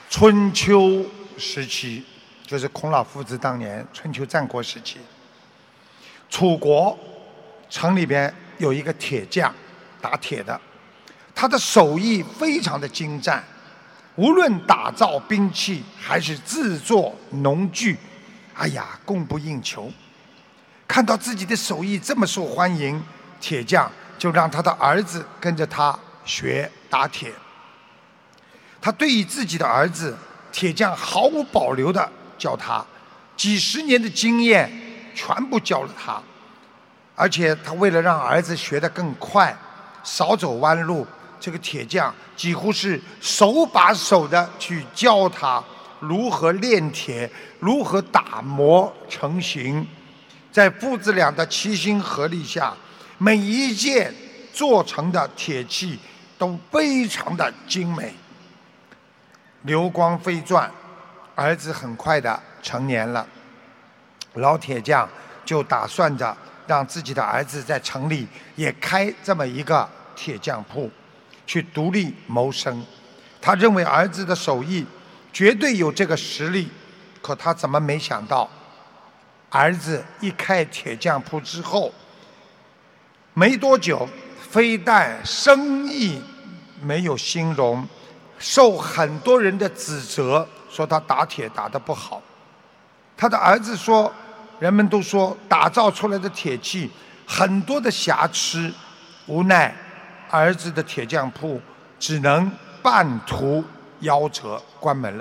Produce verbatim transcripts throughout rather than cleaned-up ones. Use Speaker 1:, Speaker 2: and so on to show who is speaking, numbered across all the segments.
Speaker 1: 春秋时期，就是孔老夫子当年春秋战国时期，楚国城里边有一个铁匠，打铁的，他的手艺非常的精湛，无论打造兵器还是制作农具，哎呀，供不应求。看到自己的手艺这么受欢迎，铁匠就让他的儿子跟着他学打铁。他对于自己的儿子，铁匠毫无保留地教他，几十年的经验全部教了他。而且他为了让儿子学得更快，少走弯路，这个铁匠几乎是手把手地去教他如何炼铁，如何打磨成型。在父子俩的齐心合力下，每一件做成的铁器都非常的精美。流光飞转，儿子很快的成年了，老铁匠就打算着让自己的儿子在城里也开这么一个铁匠铺，去独立谋生。他认为儿子的手艺绝对有这个实力，可他怎么没想到，儿子一开铁匠铺之后，没多久，非但生意没有兴隆，受很多人的指责，说他打铁打得不好。他的儿子说，人们都说打造出来的铁器很多的瑕疵，无奈儿子的铁匠铺只能半途夭折，关门了。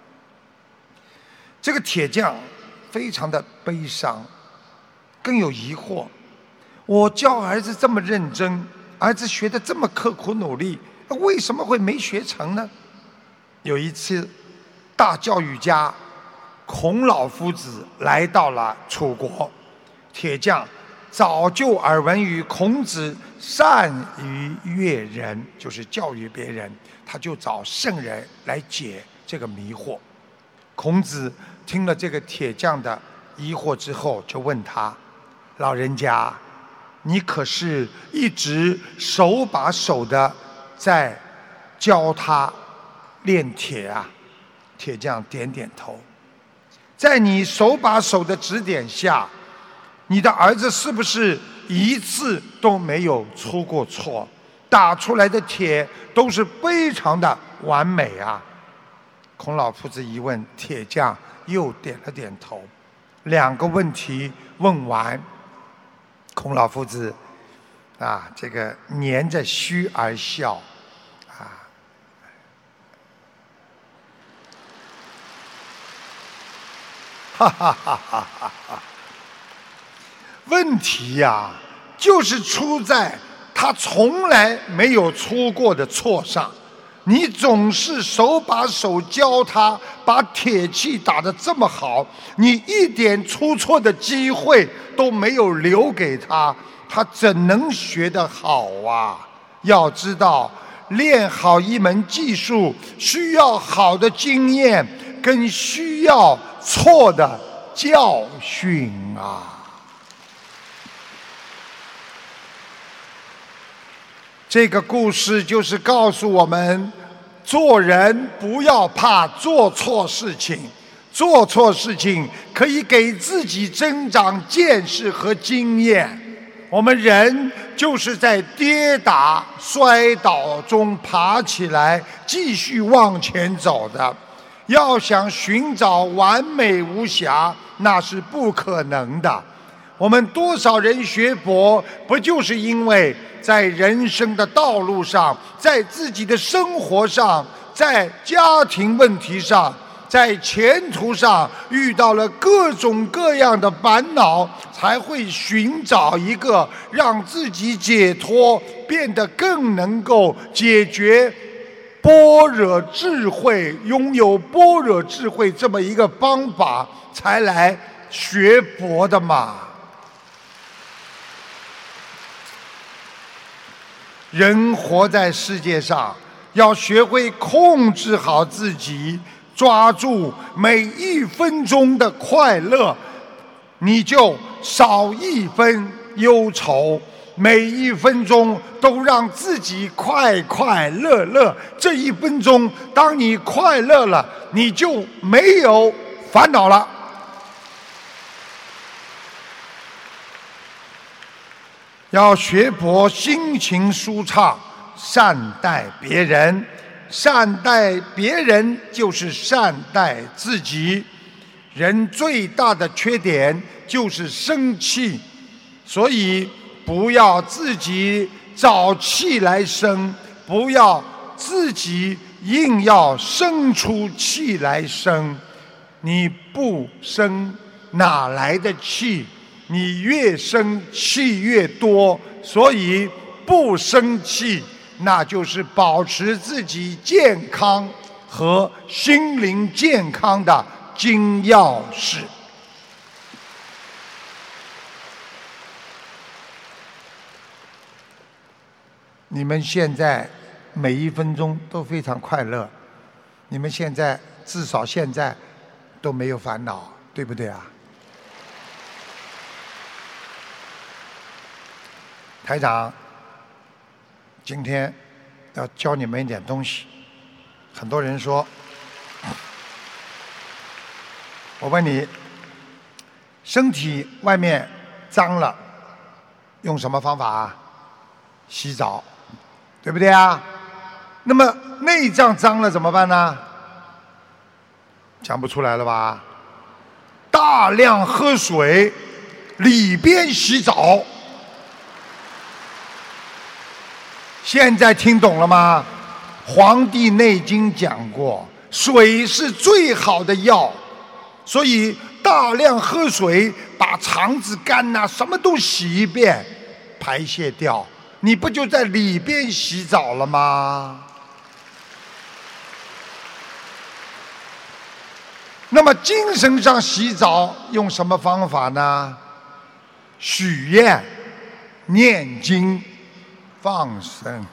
Speaker 1: 这个铁匠非常的悲伤，更有疑惑。我教儿子这么认真，儿子学得这么刻苦努力，为什么会没学成呢？有一次，大教育家孔老夫子来到了楚国，铁匠早就耳闻于孔子善于悦人，就是教育别人，他就找圣人来解这个迷惑。孔子听了这个铁匠的疑惑之后，就问他：老人家，你可是一直手把手的在教他炼铁啊？铁匠点点头。在你手把手的指点下，你的儿子是不是一次都没有出过错，打出来的铁都是非常的完美啊？孔老夫子一问，铁匠又点了点头。两个问题问完，孔老夫子啊，这个捻着须而笑啊。哈哈哈哈哈哈！问题呀、啊，就是出在他从来没有出过的错上。你总是手把手教他，把铁器打得这么好，你一点出错的机会都没有留给他，他怎能学得好啊？要知道，练好一门技术需要好的经验，跟需要错的教训啊。这个故事就是告诉我们，做人不要怕做错事情，做错事情可以给自己增长见识和经验。我们人就是在跌打摔倒中爬起来，继续往前走的。要想寻找完美无瑕，那是不可能的。我们多少人学佛，不就是因为在人生的道路上，在自己的生活上，在家庭问题上，在前途上遇到了各种各样的烦恼，才会寻找一个让自己解脱，变得更能够解决般若智慧，拥有般若智慧这么一个方法，才来学佛的嘛。人活在世界上，要学会控制好自己，抓住每一分钟的快乐，你就少一分忧愁，每一分钟都让自己快快乐乐。这一分钟，当你快乐了， 你就没有烦恼了。要学佛，心情舒畅，善待别人。善待别人就是善待自己。人最大的缺点就是生气，所以不要自己找气来生，不要自己硬要生出气来生。你不生哪来的气？你越生气越多，所以不生气，那就是保持自己健康和心灵健康的金钥匙。你们现在每一分钟都非常快乐，你们现在至少现在都没有烦恼，对不对啊？台长今天要教你们一点东西。很多人说，我问你，身体外面脏了，用什么方法啊？洗澡，对不对啊？那么内脏脏了怎么办呢？讲不出来了吧？大量喝水，里边洗澡。现在听懂了吗？《黄帝内经》讲过，水是最好的药，所以大量喝水，把肠子、肝呐、什么都洗一遍，排泄掉，你不就在里边洗澡了吗？那么精神上洗澡用什么方法呢？许愿、念经、放生。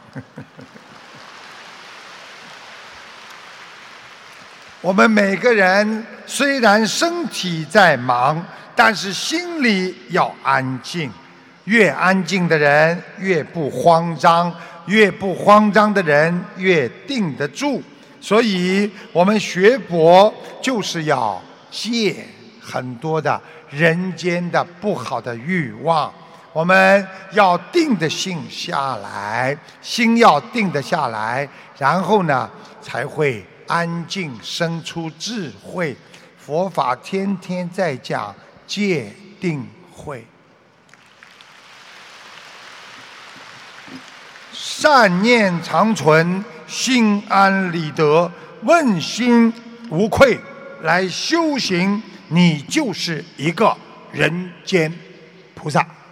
Speaker 1: 我们每个人虽然身体在忙，但是心里要安静。越安静的人越不慌张，越不慌张的人越定得住。所以我们学佛就是要戒很多的人间的不好的欲望。我们要定得心下来，心要定得下来，然后呢才会安静生出智慧。佛法天天在讲戒定慧，善念常存，心安理得，问心无愧，来修行，你就是一个人间菩萨。